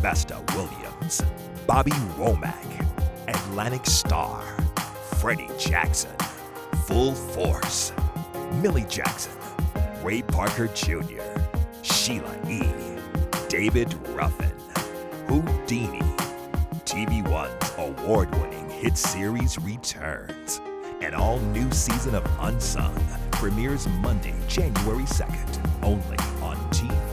Vesta Williams, Bobby Womack, Atlantic Star, Freddie Jackson, Full Force, Millie Jackson, Ray Parker Jr., Sheila E., David Ruffin, Houdini. TV One's award-winning hit series returns. An all-new season of Unsung premieres Monday, January 2nd, only on TV